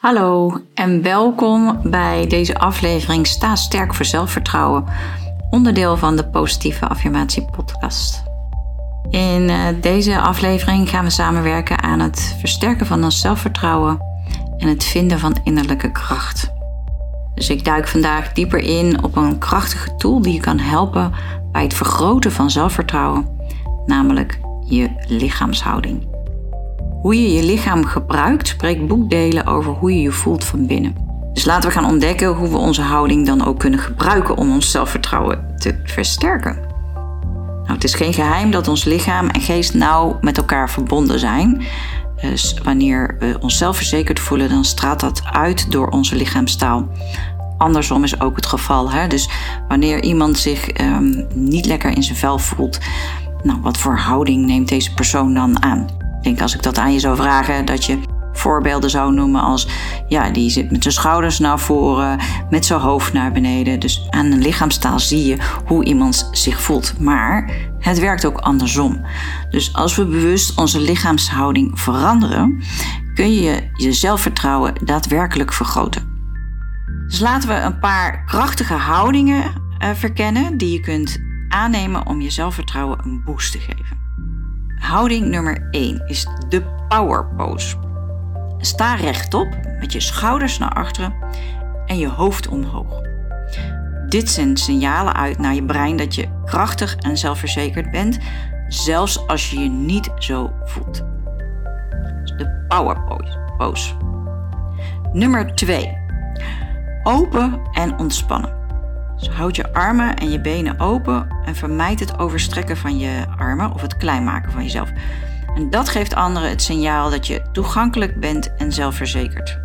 Hallo en welkom bij deze aflevering Sta sterk voor zelfvertrouwen, onderdeel van de Positieve Affirmatie podcast. In deze aflevering gaan we samenwerken aan het versterken van ons zelfvertrouwen en het vinden van innerlijke kracht. Dus ik duik vandaag dieper in op een krachtige tool die je kan helpen bij het vergroten van zelfvertrouwen, namelijk je lichaamshouding. Hoe je je lichaam gebruikt, spreekt boekdelen over hoe je je voelt van binnen. Dus laten we gaan ontdekken hoe we onze houding dan ook kunnen gebruiken om ons zelfvertrouwen te versterken. Nou, het is geen geheim dat ons lichaam en geest nauw met elkaar verbonden zijn. Dus wanneer we ons zelfverzekerd voelen, dan straalt dat uit door onze lichaamstaal. Andersom is ook het geval. Dus wanneer iemand zich niet lekker in zijn vel voelt, wat voor houding neemt deze persoon dan aan? Ik denk als ik dat aan je zou vragen, dat je voorbeelden zou noemen als, die zit met zijn schouders naar voren, met zijn hoofd naar beneden. Dus aan een lichaamstaal zie je hoe iemand zich voelt. Maar het werkt ook andersom. Dus als we bewust onze lichaamshouding veranderen, kun je je zelfvertrouwen daadwerkelijk vergroten. Dus laten we een paar krachtige houdingen verkennen die je kunt aannemen om je zelfvertrouwen een boost te geven. Houding nummer 1 is de power pose. Sta rechtop met je schouders naar achteren en je hoofd omhoog. Dit zendt signalen uit naar je brein dat je krachtig en zelfverzekerd bent, zelfs als je je niet zo voelt. Dus de power pose. Nummer 2. Open en ontspannen. Dus houd je armen en je benen open en vermijd het overstrekken van je armen of het klein maken van jezelf. En dat geeft anderen het signaal dat je toegankelijk bent en zelfverzekerd.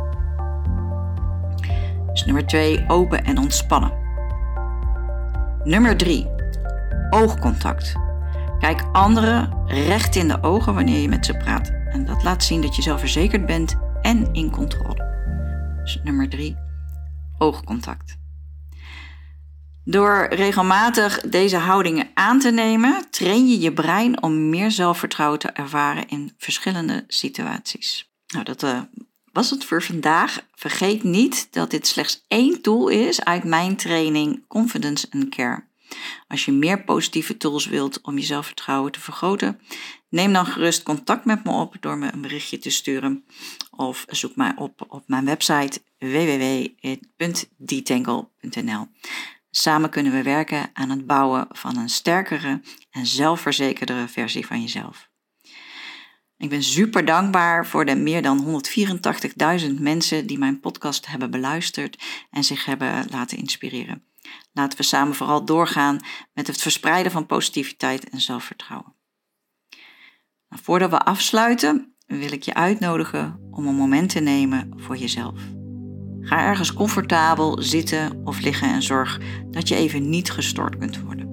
Dus nummer 2, open en ontspannen. Nummer 3, oogcontact. Kijk anderen recht in de ogen wanneer je met ze praat. En dat laat zien dat je zelfverzekerd bent en in controle. Dus nummer 3, oogcontact. Door regelmatig deze houdingen aan te nemen, train je je brein om meer zelfvertrouwen te ervaren in verschillende situaties. Nou, dat was het voor vandaag. Vergeet niet dat dit slechts 1 tool is uit mijn training Confidence and Care. Als je meer positieve tools wilt om je zelfvertrouwen te vergroten, neem dan gerust contact met me op door me een berichtje te sturen. Of zoek mij op mijn website www.detangle.nl. Samen kunnen we werken aan het bouwen van een sterkere en zelfverzekerdere versie van jezelf. Ik ben super dankbaar voor de meer dan 184.000 mensen die mijn podcast hebben beluisterd en zich hebben laten inspireren. Laten we samen vooral doorgaan met het verspreiden van positiviteit en zelfvertrouwen. Voordat we afsluiten, wil ik je uitnodigen om een moment te nemen voor jezelf. Ga ergens comfortabel zitten of liggen en zorg dat je even niet gestoord kunt worden.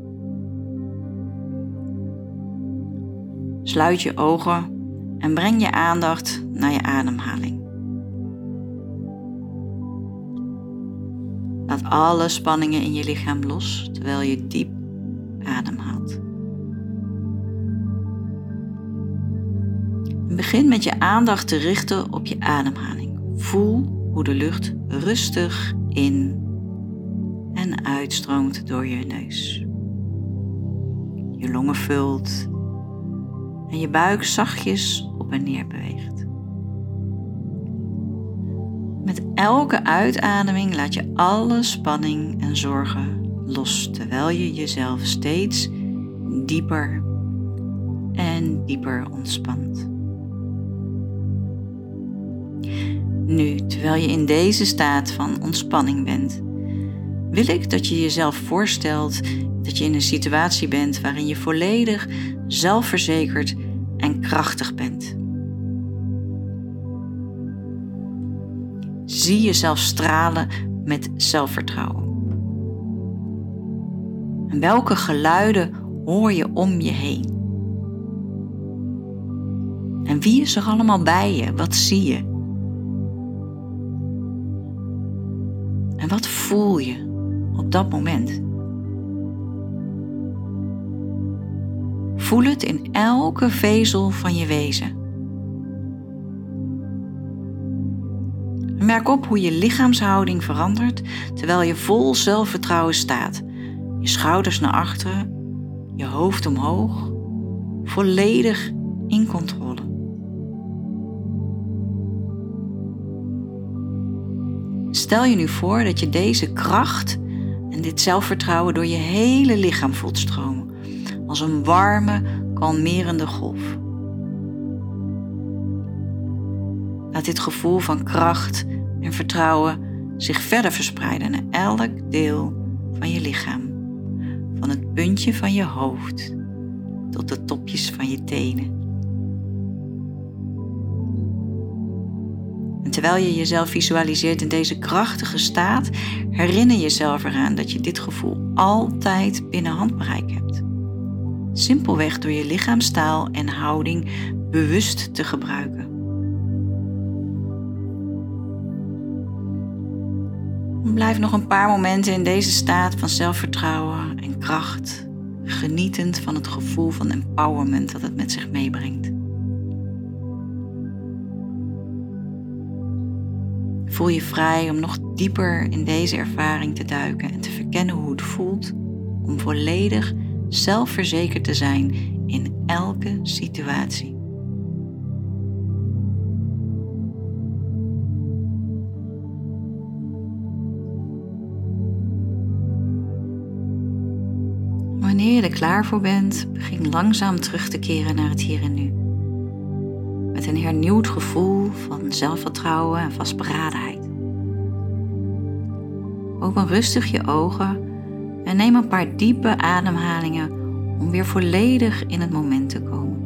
Sluit je ogen en breng je aandacht naar je ademhaling. Laat alle spanningen in je lichaam los terwijl je diep ademhaalt. Begin met je aandacht te richten op je ademhaling. Voel hoe de lucht rustig in en uitstroomt door je neus. Je longen vult en je buik zachtjes op en neer beweegt. Met elke uitademing laat je alle spanning en zorgen los, terwijl je jezelf steeds dieper en dieper ontspant. Nu, terwijl je in deze staat van ontspanning bent, wil ik dat je jezelf voorstelt dat je in een situatie bent waarin je volledig zelfverzekerd en krachtig bent. Zie jezelf stralen met zelfvertrouwen. En welke geluiden hoor je om je heen? En wie is er allemaal bij je? Wat zie je? En wat voel je op dat moment? Voel het in elke vezel van je wezen. Merk op hoe je lichaamshouding verandert terwijl je vol zelfvertrouwen staat. Je schouders naar achteren, je hoofd omhoog, volledig in controle. Stel je nu voor dat je deze kracht en dit zelfvertrouwen door je hele lichaam voelt stromen, als een warme, kalmerende golf. Laat dit gevoel van kracht en vertrouwen zich verder verspreiden naar elk deel van je lichaam. Van het puntje van je hoofd tot de topjes van je tenen. En terwijl je jezelf visualiseert in deze krachtige staat, herinner jezelf eraan dat je dit gevoel altijd binnen handbereik hebt. Simpelweg door je lichaamstaal en houding bewust te gebruiken. Blijf nog een paar momenten in deze staat van zelfvertrouwen en kracht, genietend van het gevoel van empowerment dat het met zich meebrengt. Voel je vrij om nog dieper in deze ervaring te duiken en te verkennen hoe het voelt om volledig zelfverzekerd te zijn in elke situatie. Wanneer je er klaar voor bent, begin langzaam terug te keren naar het hier en nu. Met een hernieuwd gevoel van zelfvertrouwen en vastberadenheid. Open rustig je ogen en neem een paar diepe ademhalingen om weer volledig in het moment te komen.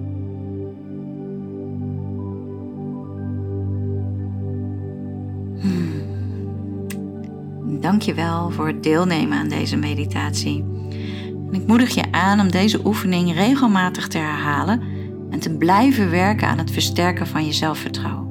Dank je wel voor het deelnemen aan deze meditatie. En ik moedig je aan om deze oefening regelmatig te herhalen en te blijven werken aan het versterken van je zelfvertrouwen.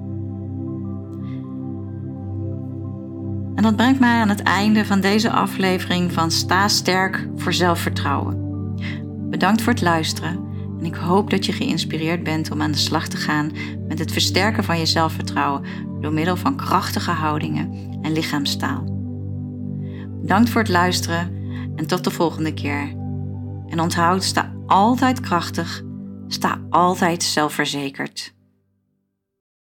En dat brengt mij aan het einde van deze aflevering van Sta sterk voor zelfvertrouwen. Bedankt voor het luisteren en ik hoop dat je geïnspireerd bent om aan de slag te gaan met het versterken van je zelfvertrouwen door middel van krachtige houdingen en lichaamstaal. Bedankt voor het luisteren en tot de volgende keer. En onthoud, sta altijd krachtig, sta altijd zelfverzekerd.